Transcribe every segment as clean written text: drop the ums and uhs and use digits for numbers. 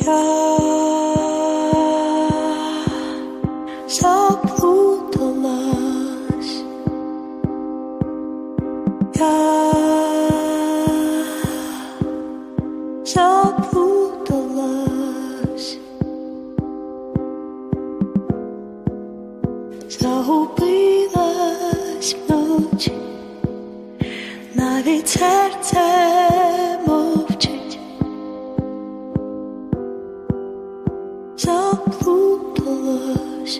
Я заплуталась, я заплуталась, загубилась вночі, навіть серце мовчить. Заплуталась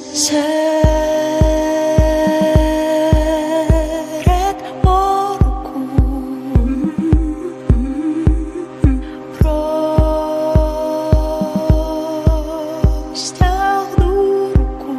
серед мороку, простягну руку,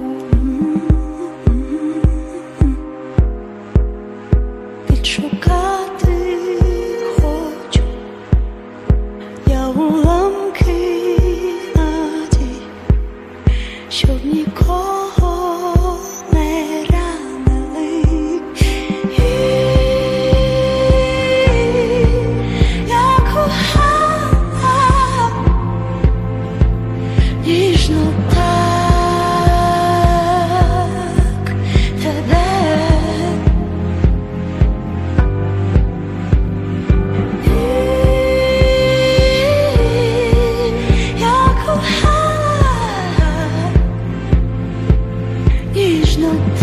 відшукати хочу я уламки надій, щоб нікого не ранили. Я кохала ніжно так тебе. Я кохала ніжно